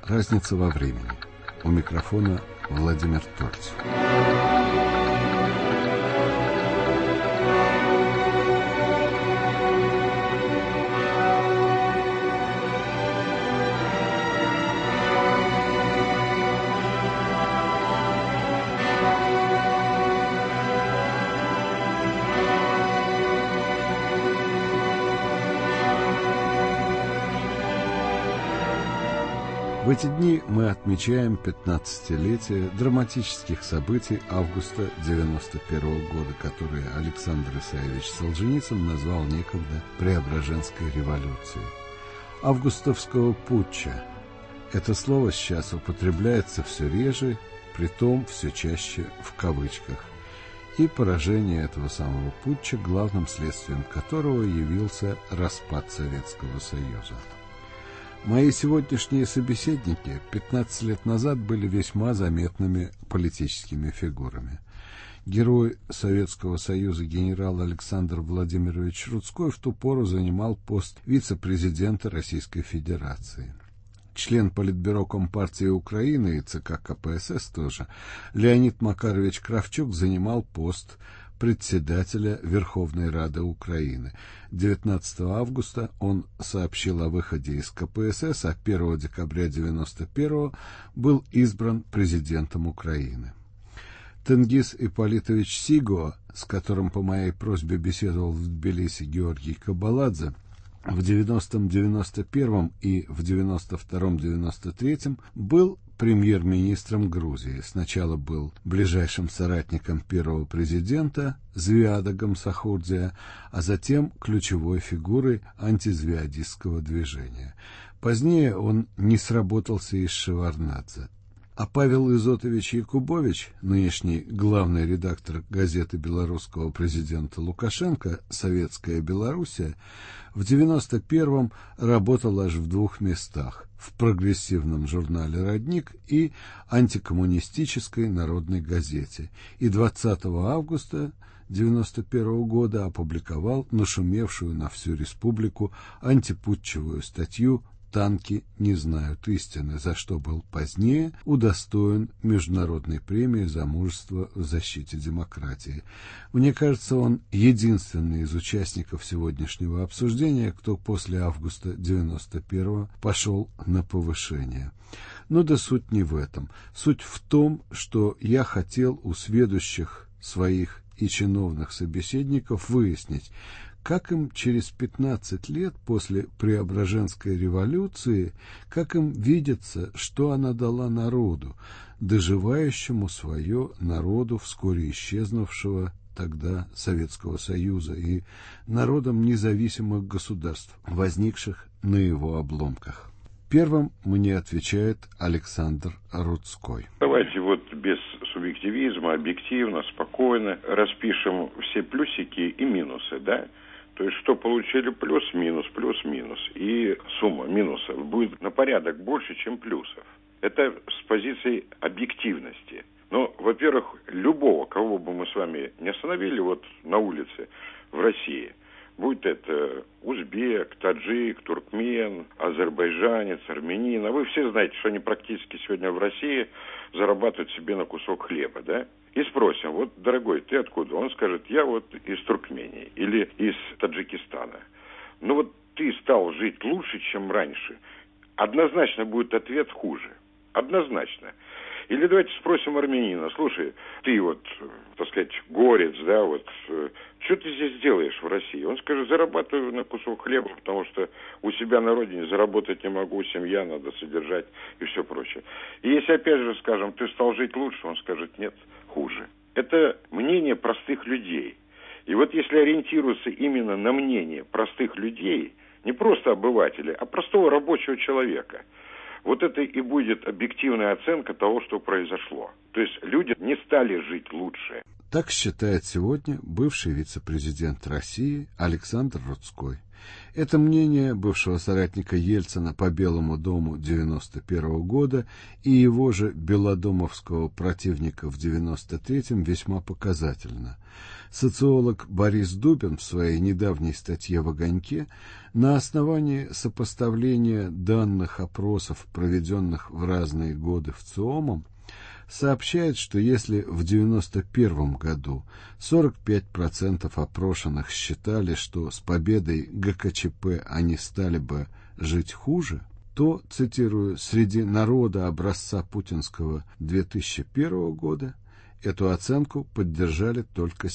Разница во времени. У микрофона Владимир Тортьев. В эти дни мы отмечаем 15-летие драматических событий августа 1991 года, которые Александр Исаевич Солженицын назвал некогда Преображенской революцией. Августовского путча. Это слово сейчас употребляется все реже, притом все чаще в кавычках. И поражение этого самого путча, главным следствием которого явился распад Советского Союза. Мои сегодняшние собеседники 15 лет назад были весьма заметными политическими фигурами. Герой Советского Союза генерал Александр Владимирович Рудской в ту пору занимал пост вице-президента Российской Федерации. Член Политбюро Компартии Украины и ЦК КПСС тоже, Леонид Макарович Кравчук занимал пост председателя Верховной Рады Украины. 19 августа он сообщил о выходе из КПСС, а 1 декабря 1991 был избран президентом Украины. Тенгиз Ипполитович Сигуа, с которым по моей просьбе беседовал в Тбилиси Георгий Кабаладзе, в 90-м, 91-м и в 92-м, 93-м был премьер-министром Грузии. Сначала был ближайшим соратником первого президента Звиада Гамсахурдия, а затем ключевой фигурой антизвиадистского движения. Позднее он не сработался из Шеварднадзе. А Павел Изотович Якубович, нынешний главный редактор газеты белорусского президента Лукашенко «Советская Белоруссия», в 91-м работал аж в двух местах – в прогрессивном журнале «Родник» и антикоммунистической народной газете. И 20 августа 1991 года опубликовал нашумевшую на всю республику антипутчевую статью «Танки не знают истины», за что был позднее удостоен международной премии за мужество в защите демократии. Мне кажется, он единственный из участников сегодняшнего обсуждения, кто после августа 91-го пошел на повышение. Но да суть не в этом. Суть в том, что я хотел у сведущих своих и чиновных собеседников выяснить, как им через 15 лет после Преображенской революции, как им видится, что она дала народу, доживающему свое народу вскоре исчезнувшего тогда Советского Союза и народам независимых государств, возникших на его обломках. Первым мне отвечает Александр Рудской. Давайте вот без субъективизма, объективно, спокойно распишем все плюсики и минусы, да? То есть, что получили плюс-минус, плюс-минус. И сумма минусов будет на порядок больше, чем плюсов. Это с позиции объективности. Но, во-первых, любого, кого бы мы с вами не остановили вот на улице в России, будь это узбек, таджик, туркмен, азербайджанец, армянин, а вы все знаете, что они практически сегодня в России зарабатывают себе на кусок хлеба, да? И спросим, вот, дорогой, ты откуда? Он скажет, я вот из Туркмении или из Таджикистана. Ну вот ты стал жить лучше, чем раньше. Однозначно будет ответ хуже. Однозначно. Или давайте спросим армянина, слушай, ты вот, так сказать, горец, да, вот, что ты здесь делаешь в России? Он скажет, зарабатываю на кусок хлеба, потому что у себя на родине заработать не могу, семья надо содержать и все прочее. И если опять же скажем, ты стал жить лучше, он скажет, нет, хуже. Это мнение простых людей. И вот если ориентироваться именно на мнение простых людей, не просто обывателя, а простого рабочего человека, вот это и будет объективная оценка того, что произошло. То есть люди не стали жить лучше. Так считает сегодня бывший вице-президент России Александр Рудской. Это мнение бывшего соратника Ельцина по Белому дому 1991 года и его же белодомовского противника в 1993 весьма показательно. Социолог Борис Дубин в своей недавней статье в «Огоньке» на основании сопоставления данных опросов, проведенных в разные годы в ЦИОМом, сообщает, что если в 1991 году 45% опрошенных считали, что с победой ГКЧП они стали бы жить хуже, то, цитирую, среди народа образца путинского 2001 года эту оценку поддержали только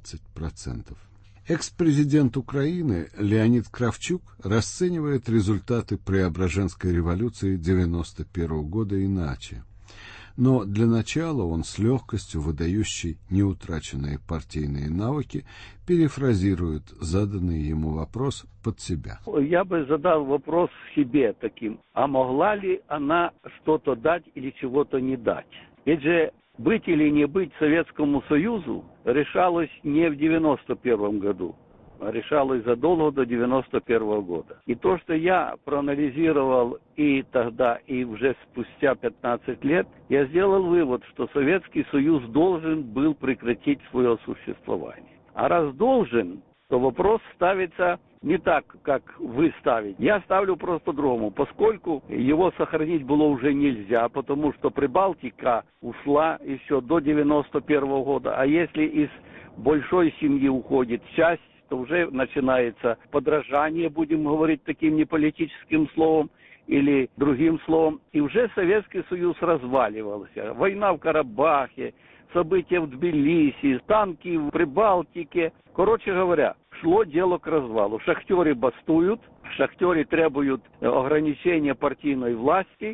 17%. Экс-президент Украины Леонид Кравчук расценивает результаты Преображенской революции 1991 года иначе. Но для начала он с легкостью, выдающий неутраченные партийные навыки, перефразирует заданный ему вопрос под себя. Я бы задал вопрос себе таким: а могла ли она что-то дать или чего-то не дать? Ведь же быть или не быть Советскому Союзу решалось не в 91 году, а решалось задолго до 91 года. И то, что я проанализировал и тогда, и уже спустя 15 лет, я сделал вывод, что Советский Союз должен был прекратить свое существование. А раз должен, то вопрос ставится не так, как вы ставите. Я ставлю просто по-другому, поскольку его сохранить было уже нельзя, потому что Прибалтика ушла еще до 91 года, а если из большой семьи уходит часть, то уже начинается подражание, будем говорить таким неполитическим словом или другим словом, и уже Советский Союз разваливался. Война в Карабахе, события в Тбилиси, танки в Прибалтике. Короче говоря, шло дело к развалу. Шахтеры бастуют, шахтеры требуют ограничения партийной власти.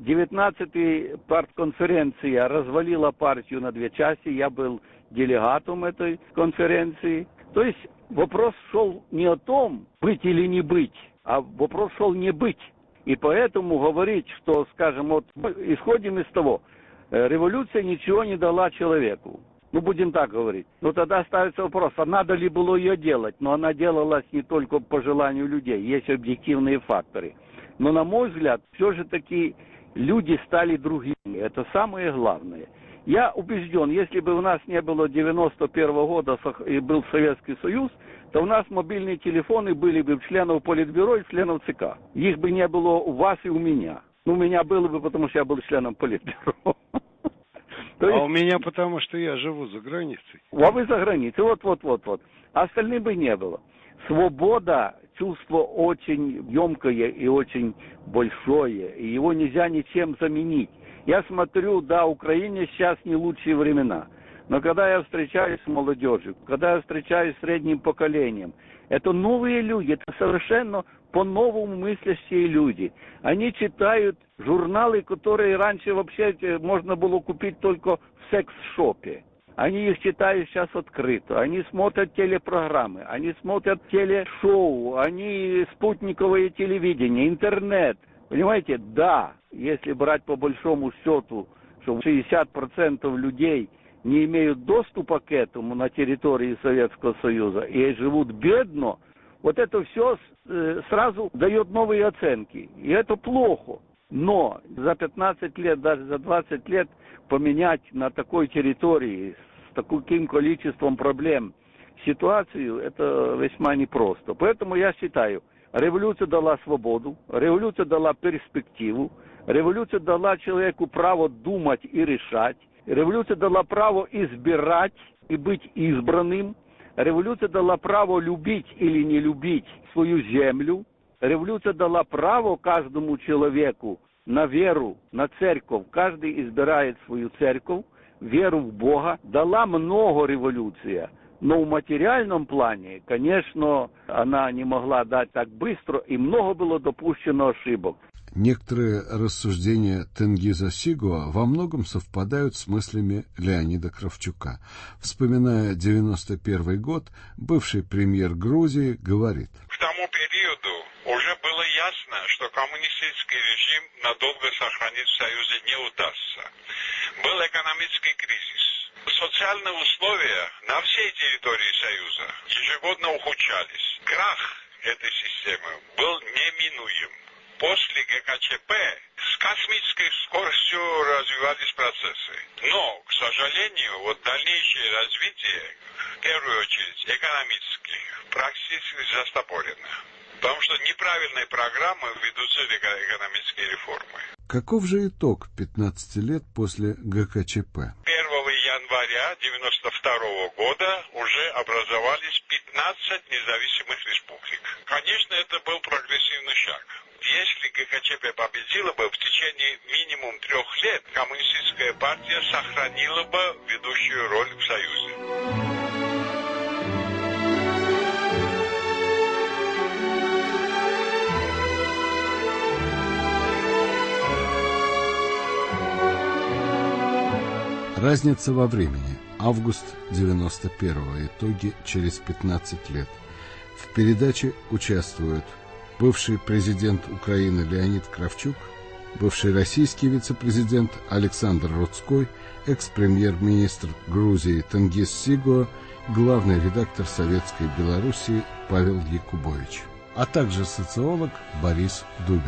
19-й партконференция развалила партию на две части. Я был делегатом этой конференции. То есть вопрос шел не о том, быть или не быть, а вопрос шел не быть. И поэтому говорить, что, скажем, вот исходим из того, революция ничего не дала человеку. Ну, будем так говорить. Но тогда ставится вопрос, а надо ли было ее делать? Но она делалась не только по желанию людей, есть объективные факторы. Но, на мой взгляд, все же таки люди стали другими. Это самое главное. Я убежден, если бы у нас не было 91 года и был Советский Союз, то у нас мобильные телефоны были бы у членов Политбюро и членов ЦК. Их бы не было у вас и у меня. Ну, у меня было бы, потому что я был членом Политбюро. А у меня потому, что я живу за границей. А вы за границей, вот. А остальным бы не было. Свобода, чувство очень емкое и очень большое, и его нельзя ничем заменить. Я смотрю, да, Украине сейчас не лучшие времена. Но когда я встречаюсь с молодежью, когда я встречаюсь с средним поколением, это новые люди, это совершенно по-новому мыслящие люди. Они читают журналы, которые раньше вообще можно было купить только в секс-шопе. Они их читают сейчас открыто, они смотрят телепрограммы, они смотрят телешоу, они спутниковое телевидение, интернет. Понимаете, да, если брать по большому счету, что 60% людей не имеют доступа к этому на территории Советского Союза и живут бедно, вот это все сразу дает новые оценки. И это плохо. Но за 15 лет, даже за 20 лет поменять на такой территории с таким количеством проблем ситуацию, это весьма непросто. Поэтому я считаю, революция дала свободу, революция дала перспективу, революция дала человеку право думать и решать, революция дала право избирать и быть избранным, революция дала право любить или не любить свою землю, революция дала право каждому человеку на веру, на церковь. Каждый избирает свою церковь, веру в Бога. Дала много революция. Но в материальном плане, конечно, она не могла дать так быстро, и много было допущено ошибок. Некоторые рассуждения Тенгиза Сигуа во многом совпадают с мыслями Леонида Кравчука. Вспоминая 91 год, бывший премьер Грузии говорит: к тому периоду уже было ясно, что коммунистический режим надолго сохранить в Союзе не удастся. Был экономический кризис. Социальные условия на всей территории Союза ежегодно ухудшались. Крах этой системы был неминуем. После ГКЧП с космической скоростью развивались процессы. Но, к сожалению, дальнейшее развитие, в первую очередь экономически, практически застопорено. Потому что неправильные программы ведут экономические реформы. Каков же итог 15 лет после ГКЧП? 1 января 1992 года уже образовались 15 независимых республик. Конечно, это был прогрессивный шаг. Если ГКЧП победила бы, в течение минимум 3 лет коммунистическая партия сохранила бы ведущую роль в Союзе. Разница во времени. Август 91-го. Итоги через 15 лет. В передаче участвуют бывший президент Украины Леонид Кравчук, бывший российский вице-президент Александр Рудской, экс-премьер-министр Грузии Тенгиз Сигуа, главный редактор Советской Белоруссии Павел Якубович, а также социолог Борис Дубин.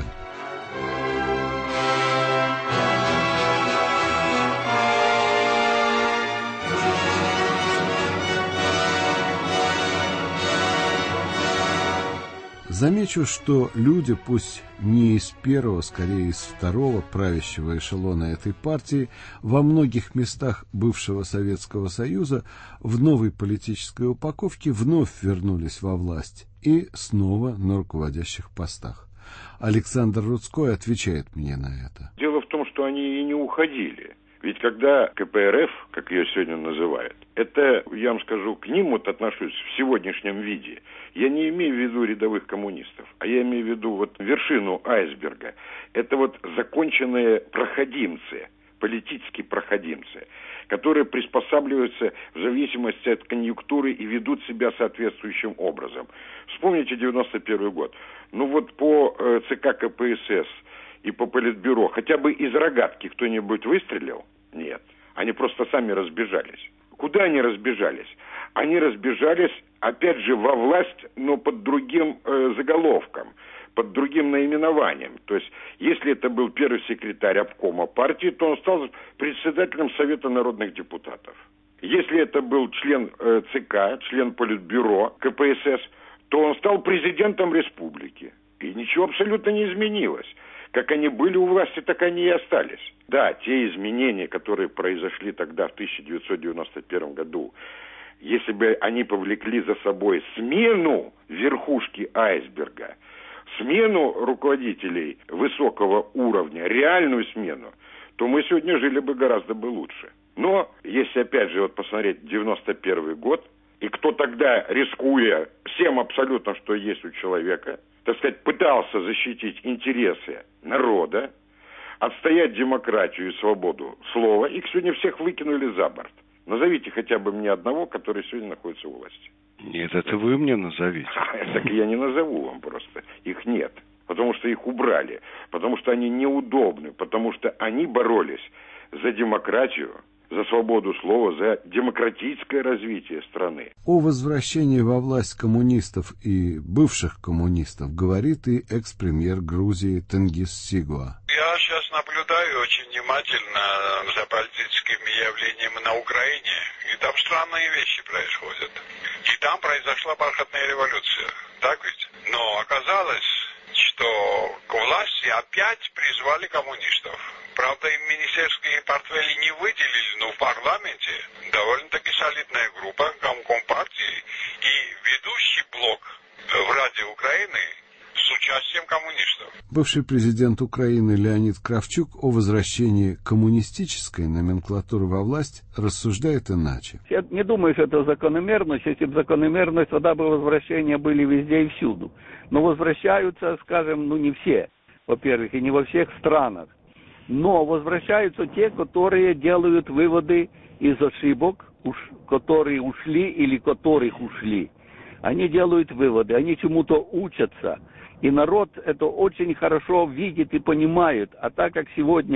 Замечу, что люди, пусть не из первого, скорее из второго правящего эшелона этой партии, во многих местах бывшего Советского Союза в новой политической упаковке вновь вернулись во власть и снова на руководящих постах. Александр Рудской отвечает мне на это. Дело в том, что они и не уходили. Ведь когда КПРФ, как ее сегодня называют, это, я вам скажу, к ним отношусь в сегодняшнем виде. Я не имею в виду рядовых коммунистов, а я имею в виду вершину айсберга. Это законченные проходимцы, политические проходимцы, которые приспосабливаются в зависимости от конъюнктуры и ведут себя соответствующим образом. Вспомните 91 год. По ЦК КПСС и по Политбюро хотя бы из рогатки кто-нибудь выстрелил? Нет. Они просто сами разбежались. Куда они разбежались? Они разбежались, опять же, во власть, но под другим заголовком, под другим наименованием. То есть, если это был первый секретарь обкома партии, то он стал председателем Совета народных депутатов. Если это был член ЦК, член Политбюро КПСС, то он стал президентом республики. И ничего абсолютно не изменилось. Как они были у власти, так они и остались. Да, те изменения, которые произошли тогда, в 1991 году, если бы они повлекли за собой смену верхушки айсберга, смену руководителей высокого уровня, реальную смену, то мы сегодня жили бы гораздо лучше. Но, если опять же посмотреть 91 год, и кто тогда, рискуя всем абсолютно, что есть у человека, так сказать, пытался защитить интересы народа, отстоять демократию и свободу слова, их сегодня всех выкинули за борт. Назовите хотя бы мне одного, который сегодня находится у власти. Нет, это вы мне назовите. Так я не назову вам просто. Их нет. Потому что их убрали. Потому что они неудобны. Потому что они боролись за демократию, за свободу слова, за демократическое развитие страны. О возвращении во власть коммунистов и бывших коммунистов говорит и экс-премьер Грузии Тенгиз Сигуа. Я сейчас наблюдаю очень внимательно за политическими явлениями на Украине, и там странные вещи происходят. И там произошла бархатная революция, так ведь? Но оказалось, что к власти опять призвали коммунистов. Правда, им министерские портфели не выделили, но в парламенте довольно-таки солидная группа Компартии и ведущий блок в Раде Украины с участием коммунистов. Бывший президент Украины Леонид Кравчук о возвращении коммунистической номенклатуры во власть рассуждает иначе. Я не думаю, что это закономерность. Если бы закономерность, тогда бы возвращения были везде и всюду. Но возвращаются, скажем, не все, во-первых, и не во всех странах. Но возвращаются те, которые делают выводы из ошибок, которые ушли или которых ушли. Они делают выводы, они чему-то учатся. И народ это очень хорошо видит и понимает. А так как сегодня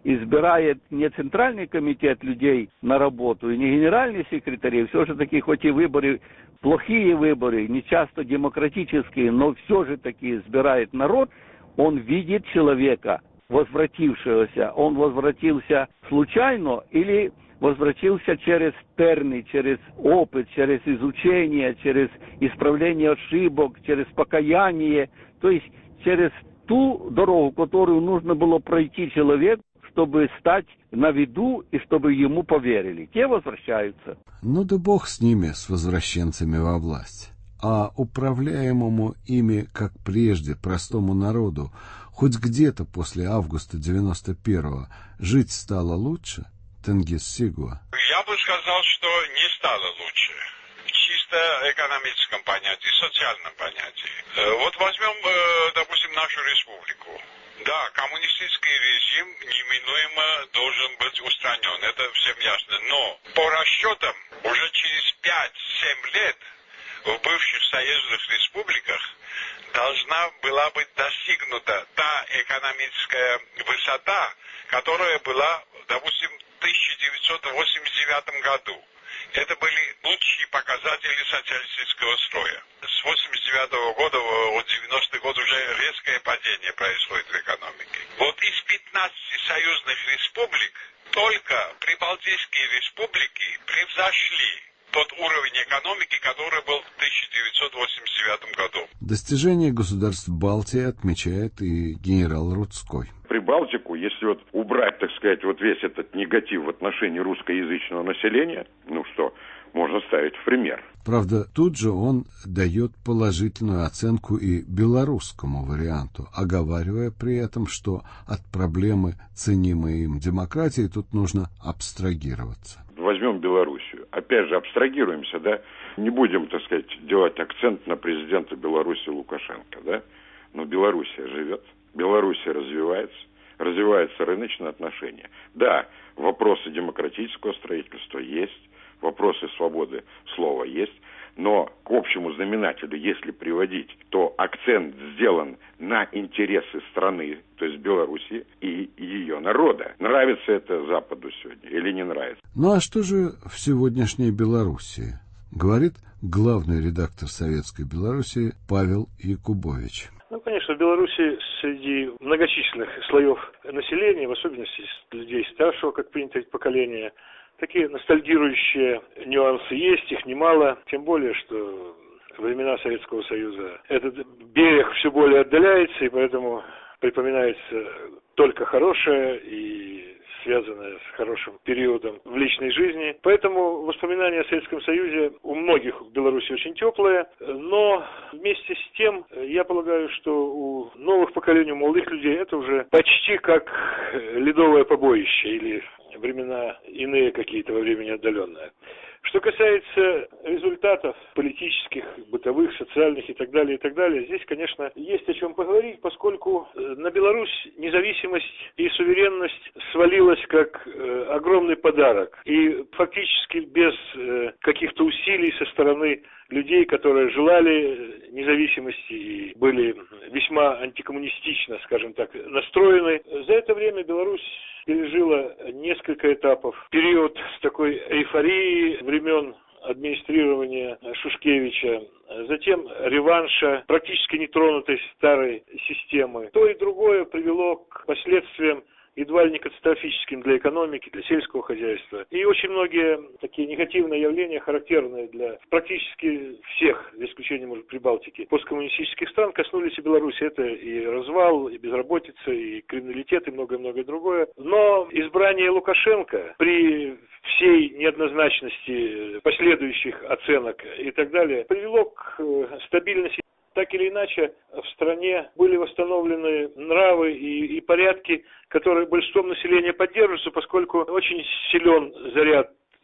избирает не Центральный комитет людей на работу и не генеральный секретарь, все же таки, хоть и выборы, плохие выборы, не часто демократические, но все же таки избирает народ, он видит человека, возвратившегося. Он возвратился случайно или возвратился через терны, через опыт, через изучение, через исправление ошибок, через покаяние, то есть через ту дорогу, которую нужно было пройти человеку, чтобы стать на виду и чтобы ему поверили. Те возвращаются. Ну да бог с ними, с возвращенцами во власть. А управляемому ими, как прежде, простому народу, хоть где-то после августа 91-го жить стало лучше? Тенгиз Сигуа. Я бы сказал, что не стало лучше. В чисто экономическом понятии, социальном понятии. Вот возьмем, допустим, нашу республику. Да, коммунистический режим неминуемо должен быть устранен, это всем ясно. Но по расчетам уже через 5-7 лет в бывших союзных республиках должна была быть достигнута та экономическая высота, которая была, допустим, в 1989 году. Это были лучшие показатели социалистического строя. С 1989 года, в 90-й год уже резкое падение происходит в экономике. Вот из 15 союзных республик только прибалтийские республики превзошли тот уровень экономики, который был в 1989 году. Достижения государств Балтии отмечает и генерал Рудской. Прибалтику, если вот убрать, так сказать, вот весь этот негатив в отношении русскоязычного населения, ну что, можно ставить в пример. Правда, тут же он дает положительную оценку и белорусскому варианту, оговаривая при этом, что от проблемы ценимой им демократии тут нужно абстрагироваться. Возьмем Белоруссию. Опять же, абстрагируемся, да? Не будем, так сказать, делать акцент на президента Беларуси Лукашенко, да? Но Белоруссия живет, Белоруссия развиваются рыночные отношения. Да, вопросы демократического строительства есть, вопросы свободы слова есть, но к общему знаменателю, если приводить, то акцент сделан на интересы страны, то есть Белоруссии и ее народа. Нравится это Западу сегодня или не нравится? Ну а что же в сегодняшней Белоруссии? Говорит главный редактор Советской Белоруссии Павел Якубович. Ну, конечно, в Беларуси среди многочисленных слоев населения, в особенности людей старшего, как принято поколения, такие ностальгирующие нюансы есть, их немало, тем более, что во времена Советского Союза этот берег все более отдаляется, и поэтому припоминается только хорошее и связанное с хорошим периодом в личной жизни. Поэтому воспоминания о Советском Союзе у многих в Беларуси очень теплые, но вместе с тем, я полагаю, что у новых поколений, у молодых людей это уже почти как ледовое побоище или времена иные какие-то во времени отдаленные. Что касается результатов политических, бытовых, социальных и так далее, здесь, конечно, есть о чем поговорить, поскольку на Беларусь независимость и суверенность свалилась как огромный подарок. И фактически без каких-то усилий со стороны людей, которые желали независимости и были весьма антикоммунистично, скажем так, настроены. За это время Беларусь пережила несколько этапов. Период с такой эйфорией времен администрирования Шушкевича, затем реванша практически нетронутой старой системы. То и другое привело к последствиям едва ли не катастрофическим для экономики, для сельского хозяйства. И очень многие такие негативные явления, характерные для практически всех, за исключением, может, Прибалтики, посткоммунистических стран, коснулись и Беларуси. Это и развал, и безработица, и криминалитет, и многое-многое другое. Но избрание Лукашенко при всей неоднозначности последующих оценок и так далее привело к стабильности. Так или иначе, в стране были восстановлены нравы и порядки, которые большинством населения поддерживаются, поскольку очень силен заряд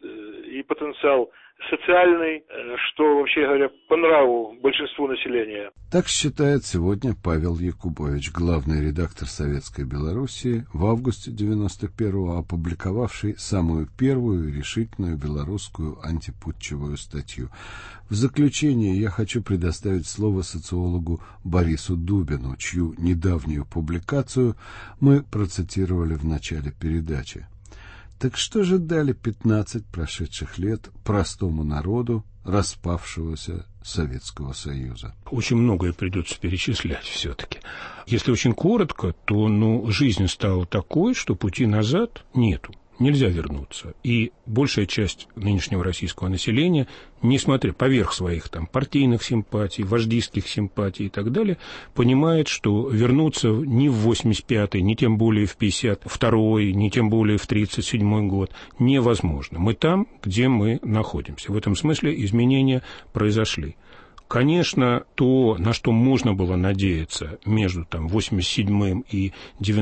и потенциал социальный, что, вообще говоря, по нраву большинству населения. Так считает сегодня Павел Якубович, главный редактор «Советской Белоруссии», в августе 91-го опубликовавший самую первую решительную белорусскую антипутчевую статью. В заключение я хочу предоставить слово социологу Борису Дубину, чью недавнюю публикацию мы процитировали в начале передачи. Так что же дали 15 прошедших лет простому народу распавшегося Советского Союза? Очень многое придется перечислять все-таки. Если очень коротко, то жизнь стала такой, что пути назад нету. Нельзя вернуться. И большая часть нынешнего российского населения, несмотря поверх своих партийных симпатий, вождистских симпатий и так далее, понимает, что вернуться ни в 85-й, ни тем более в 52-й, ни тем более в 37-й год невозможно. Мы там, где мы находимся. В этом смысле изменения произошли. Конечно, то, на что можно было надеяться между 87-м и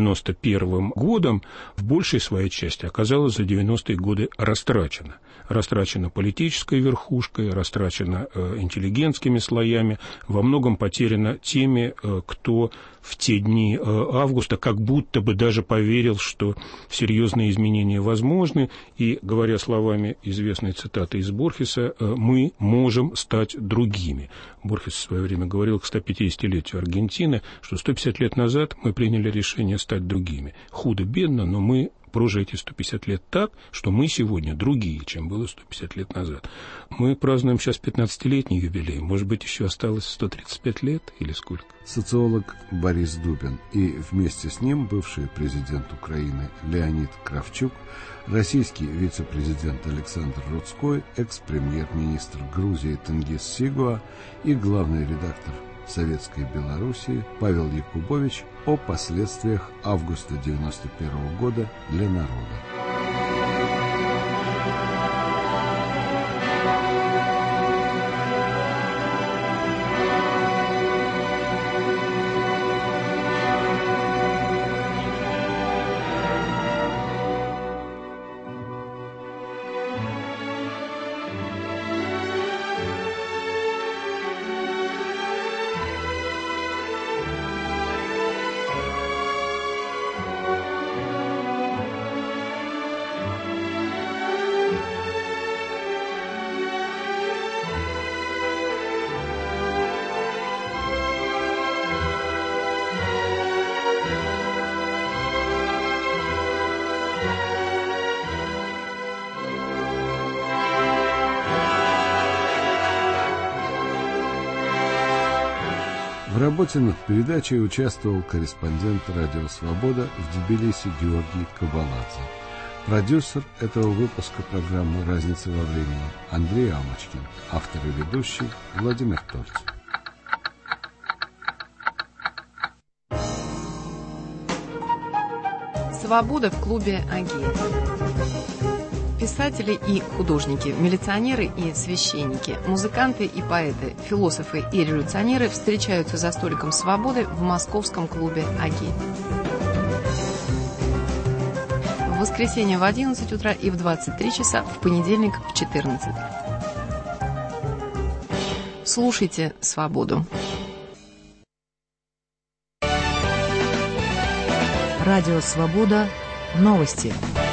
91-м годом, в большей своей части оказалось за 90-е годы растрачено. Растрачено политической верхушкой, растрачено интеллигентскими слоями, во многом потеряно теми, кто в те дни августа как будто бы даже поверил, что серьезные изменения возможны, и, говоря словами известной цитаты из Борхеса, мы можем стать другими. Борхес в свое время говорил к 150-летию Аргентины, что 150 лет назад мы приняли решение стать другими. Худо-бедно, но мы прожили эти 150 лет так, что мы сегодня другие, чем было 150 лет назад. Мы празднуем сейчас 15-летний юбилей. Может быть, еще осталось 135 лет или сколько? Социолог Борис Дубин и вместе с ним бывший президент Украины Леонид Кравчук, российский вице-президент Александр Рудской, экс-премьер-министр Грузии Тенгиз Сигуа и главный редактор Советской Белоруссии Павел Якубович о последствиях августа 91 года для народа. В работе над передачей участвовал корреспондент «Радио Свобода» в Тбилиси Георгий Кабаладзе. Продюсер этого выпуска программы «Разница во времени» Андрей Амочкин, автор и ведущий Владимир Тольц. Свобода в клубе «Агит». Писатели и художники, милиционеры и священники, музыканты и поэты, философы и революционеры встречаются за столиком свободы в московском клубе «Агит». В воскресенье в 11 утра и в 23 часа, в понедельник в 14. Слушайте «Свободу». Радио «Свобода». Новости.